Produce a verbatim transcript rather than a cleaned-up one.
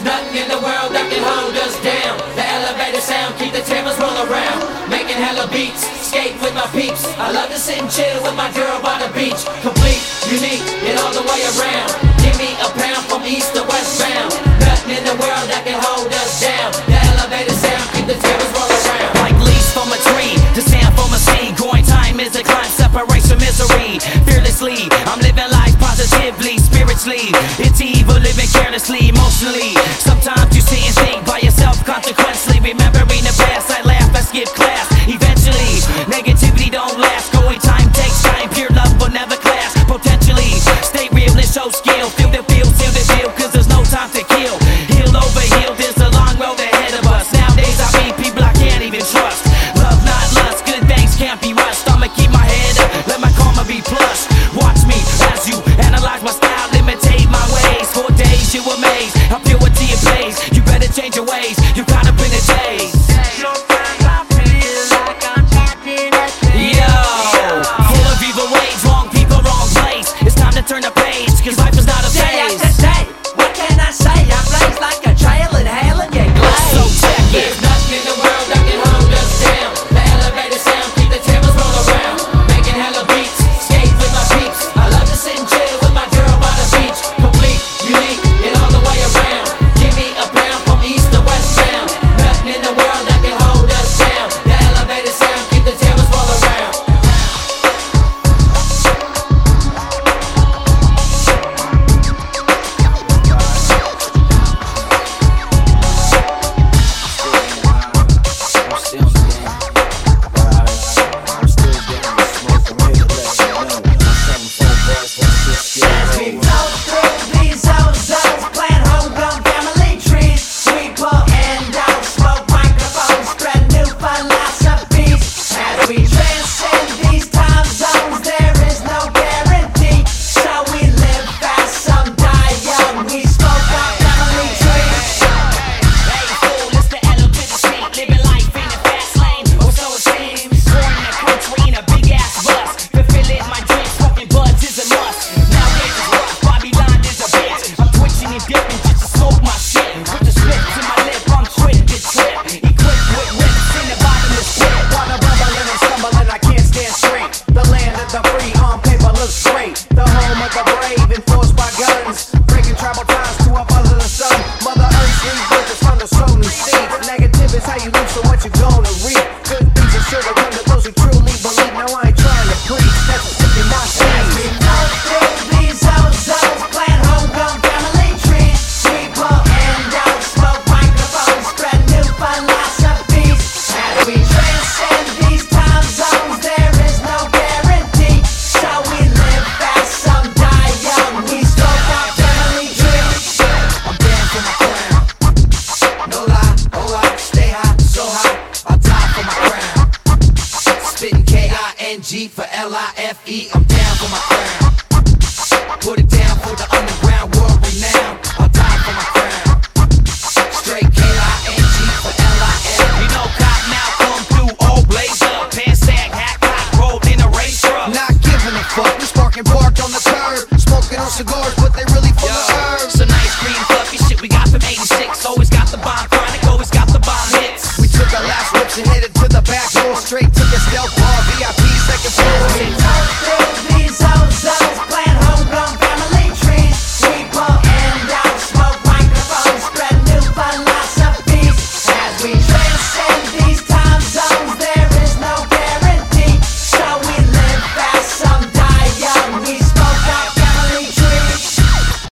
nothing in the world that can hold us down. The elevator sound, keep the tables roll around. Making hella beats, skate with my peeps. I love to sit and chill with my girl by the beach. Complete, unique, and all the way around. Give me a pound from east to west bound. Nothing in the world that can hold us down. The elevator sound, keep the tables roll around. Like leaves from a tree, the sound from a sea. Growing time is a climb, separation, misery. Fearlessly, I'm living life positively, spiritually. It's evil, living carelessly, emotionally. Sometimes you sit and think by yourself, consequently. Remembering the past, I laugh, I skip class. Eventually, negativity don't last. Going time takes time, pure love will never clash. Potentially, stay real and show skill. Feel the feel, seal the deal, cause there's no time to kill. Heal over heal, there's a long road ahead of us. Nowadays I meet people I can't even trust. Love not lust, good things can't be rushed. I'ma keep my head up, let my karma be plush. Watch me as you analyze my style, imitate my ways. For days you amaze, how purity it plays. You better change your ways, you caught up in the days. Turn the page, cause life is not a phase. What can I say? I blaze like a trail inhaling your glaze. So check it. There's nothing in the world that can hold us down. The elevator sound, keep the tables roll around. Making hella beats, skate with my peeps. I love to sit and chill with my girl by the beach. Complete, unique, and all the way around. Give me a pound from east to west bound. Nothing in the world that can hold us down. The elevator sound, keep the tables roll around. G for L I F E, I'm down for my crown. Put it down for the underground, world renowned. I'll die for my crown. Straight K I N G for L I F E. You know cop now come through, all blaze up. Pants sag, hat cock, rolled in a race truck. Not giving a fuck, we sparking bark on the curb. Smoking on cigars, but they really